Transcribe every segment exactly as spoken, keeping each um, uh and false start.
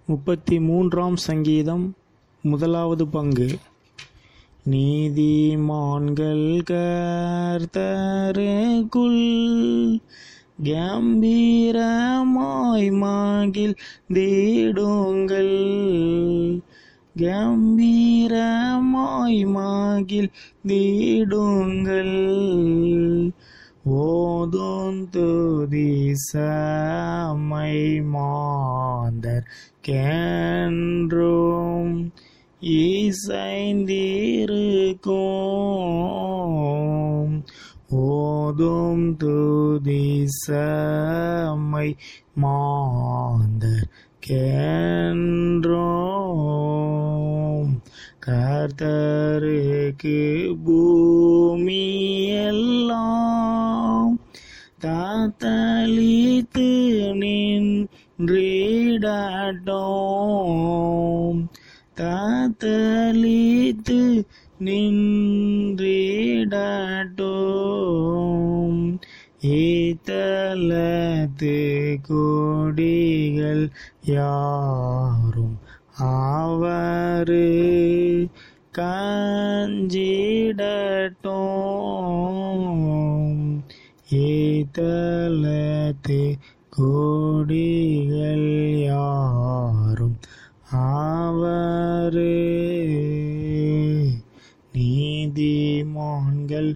முப்பத்தி மூன்றாம் சங்கீதம் முதலாவது பங்கு. நீதிமான்கள் கர்த்தருக்குள் கம்பீரமாய் மகிழ்ந்திடுங்கள், கம்பீரமாய் மகிழ்ந்திடுங்கள். ஓதும் துதி சமை மாந்தர் கென்றும் இசைந்திருக்கும். ஓதும் துதி சமை மாந்தர் கென்றும். கர்த்தருக்கு பூமி எல்லாம் தத்தளித்து நின்றிடட்டும், தத்தளித்து நின்றிடட்டும். இத்தலத்து கொடிகள் யாரும் அவரு கஞ்சிடட்டும். இத்தலத்து கொடிகள் யாரும் அவரு. நீதிமான்கள்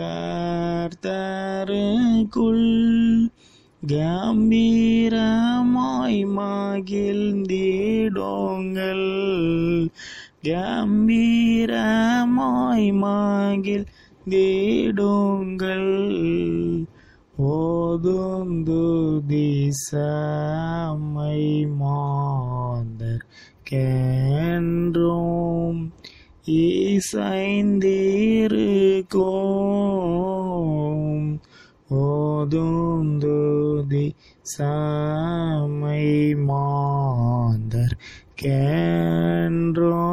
கர்த்தருக்குள் கம்பீரமாய் மகிழ்ந்திடுங்கள், கம்பீரமாய் மகிழ்ந்திடுங்கள். ஓதும் துதி சமை மாந்தர் கென்றும் இசைந்திருக்கும். ஓதும் துதி சமை மாந்தர் கென்றும்.